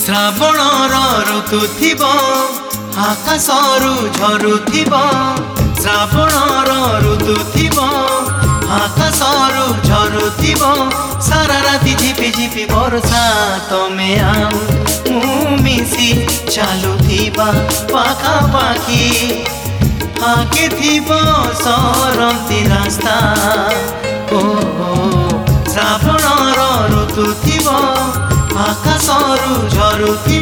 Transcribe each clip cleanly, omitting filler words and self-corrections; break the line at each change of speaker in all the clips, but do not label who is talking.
ଶ୍ରାବଣର ଋତୁ ଥିବ ଆକାଶରୁ ଝରୁଥିବ ଶ୍ରାବଣର ଋତୁ ଥିବ ଆକାଶରୁ ଝରୁଥିବ ସାରା ରାତି ଝିପି ଝିପି ବର୍ଷା ତମେ ଆଉ ମୁଁ ମିଶି ଚାଲୁଥିବା ପାଖାପାଖି ଆଗେ ଥିବ ସରନ୍ତି ରାସ୍ତା ଓ ଶ୍ରାବଣର ଋତୁ ଥିବ ଆକାଶରୁ ଝରୁଥିବ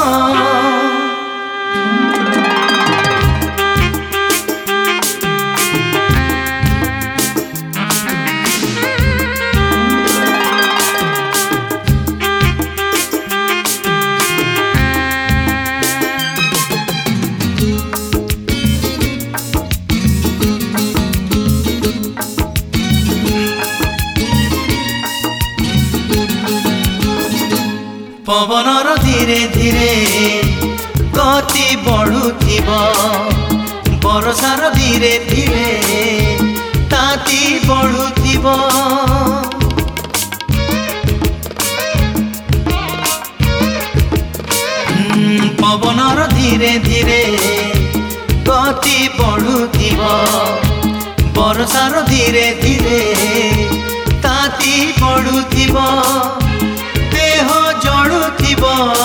पवनर धीरे धीरे गति बढ़ुथिब बरसार धीरे धीरे ताती बढ़ुथिब पवनर धीरे धीरे गति बढ़ुथिब बरसार धीरे धीरे ताती बढ़ुथिब देह जड़ुथिब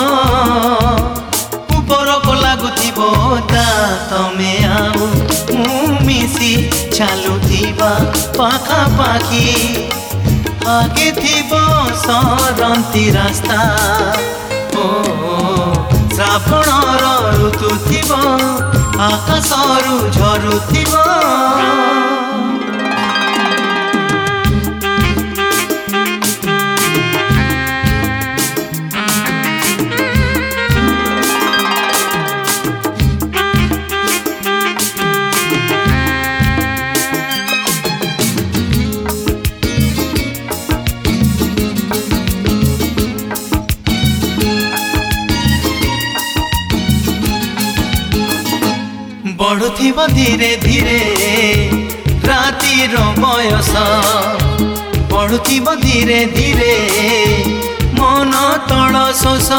उपरको लागुथिब तमे आउ मु मिसी चालुथिबा पाखापाखी आगे थिब सरंती रास्ता ओ श्रावणर ऋतु थिब आकाशरू झरुथिब बढ़ुथिब धीरे धीरे रातिर बयस बढ़ुथिब धीरे धीरे मन तल शोष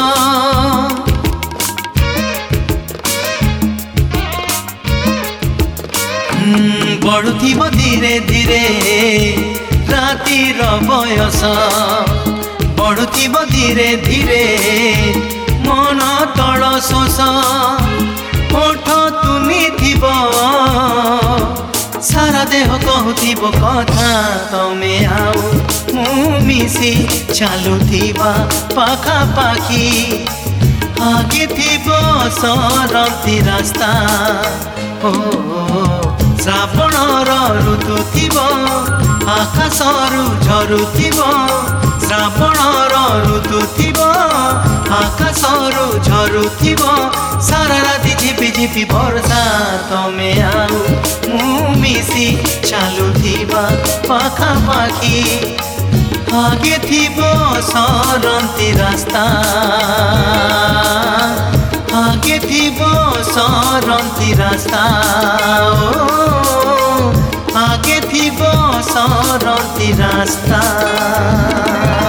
बढ़ुथिब धीरे धीरे रातिर बयस बढ़ुथिब धीरे धीरे मन तल शोष ओठ तुनी थिब सारा देह कहूथिब कथा तमे आउ मु मिसी चालुथिबा पाखापाखी आगे थिब सरंती रास्ता ओ श्रावणर ऋतु थिब आकाशरू झरुथिब श्रावणर ऋतु थिब आकाशरू झरुथिब सारा राति झिपि झिपि वर्षा तमे आउ मु मिसी चालुथिबा पाखापाखी आगे थिब सरंती रास्ता आगे थिब सरंती रास्ता ओ आगे थिब सरंती रास्ता।